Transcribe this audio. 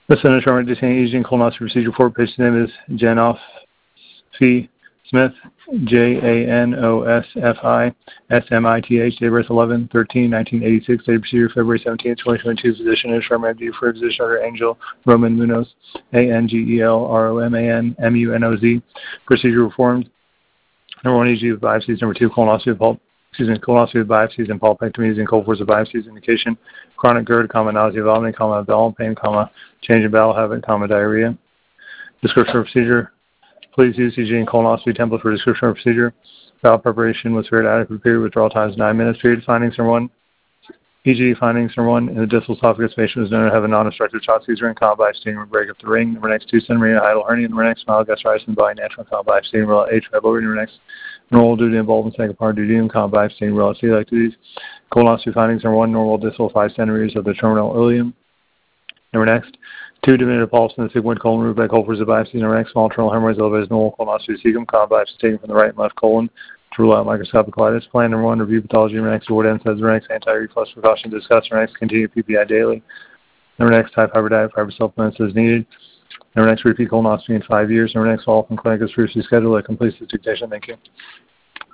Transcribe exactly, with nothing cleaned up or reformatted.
The Center for Detaining Aging Colonoscopy Procedure for patient's name is Janoff F. Smith, J A N O S F I S M I T H, date of birth eleven thirteen nineteen eighty-six, date of procedure February seventeenth, twenty twenty-two, physician is Sharma M D, for physician Doctor Angel Roman Munoz, A N G E L R O M A N M U N O Z. Procedure performed. Number one, E G of biopsies. Number two, colonoscopy of pulp. Excuse me, colonoscopy of biopsies and pulpectomy using cold force of biopsies. Indication: chronic GERD, comma, nausea, vomiting, comma, bowel pain, comma, change in bowel habit, comma, diarrhea. Description of procedure. Please use E G and colonoscopy template for description of procedure. Bowel preparation was very adequate. Period withdrawal time is nine minutes. Period findings number one. E G findings number one. In the distal esophagus, patient was known to have a non-obstructive Chatzky's ring, comma, by staining break up the ring. Number next, two centimeter idle hernia. Number next, mild gastritis and body natural, comma, by staining real H. Number next, normal duty involvement, second part duodenum, comma, by staining real celiac disease. Colonoscopy findings number one. Normal distal five centimeters of the terminal ileum. Number next, two diminutive polyps in the sigmoid colon removed by cold force of biopsy. Number next, small terminal hemorrhoids elevated as normal colonoscopy cecum, comma, biopsy taken from the right and left colon to rule out microscopic colitis. Plan number one, review pathology. Number next, avoid N SAIDs. Number next, anti-reflux precaution discussed. Number next, continue P P I daily. Number next, high fiber diet, fiber supplements as needed. Number next, repeat colonoscopy in five years. Number next, follow-up in clinic as previously scheduled. That completes the dictation. Thank you.